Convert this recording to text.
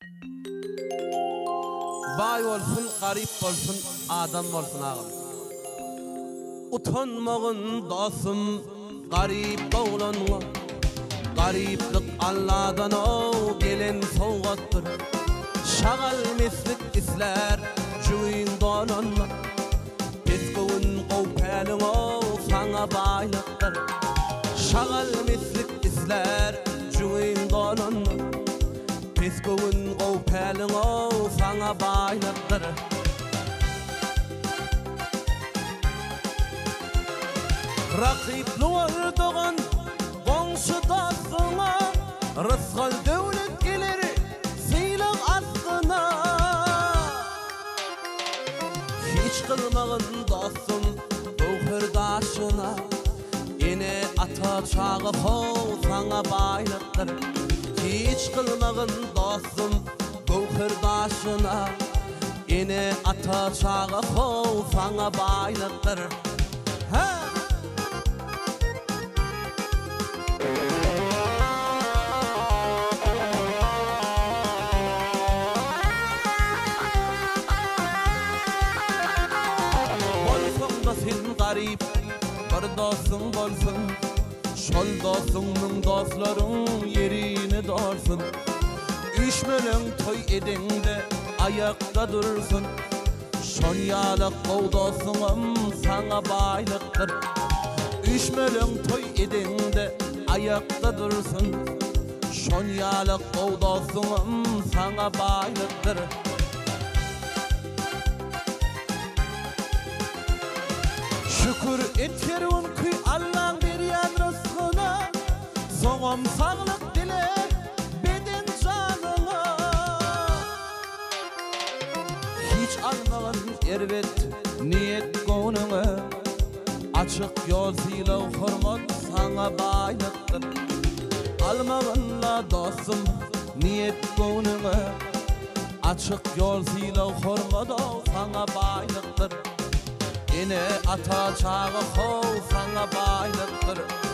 Bay olsun, garip olsun, adam olsun ağam. Utanmağın dostum, garip oğlanma. Gariplik Allah'dan o gelen soğuttır. Şagal meslik isler, cüyün donanma. Peskowun qovpelin o sana baylıktır. Şagal meslik isler, cüyün donanma. Peskowun qovpelin o sana baylıktır. Rakipli olduğun Qonşu dostuna rızqal dövlet gelir siylaq astına. Hiç qılmağın dostum gowhirdaşına. Ene ata çağı xov sana baylıktır. Hiç qılmağın dostum gowhirdaşına. Ene ata çağı xov sana baylıktır. Sen garip bir dostum bolsun, şol dostumның dostlarың yerini dorsun. Üç melen toy edende ayakta dursun. Şonyalık o dostum sana baylıktır. Üç melen toy edende ayakta dursun. Şonyalık o dostum sana baylıktır. Şükür et kerun ki Allah'ın berýän rızkına. Soňam saglyk dile beden janyňa. Hiç almagan erwet niyet goňuňa. Açyk ýol sylaw hormat sana baylyktır. Almaganla dostum niyet goňuňa. Açyk ýol sylaw hormat sana baylyktır. Ene ata çağı xov sana baylıktır.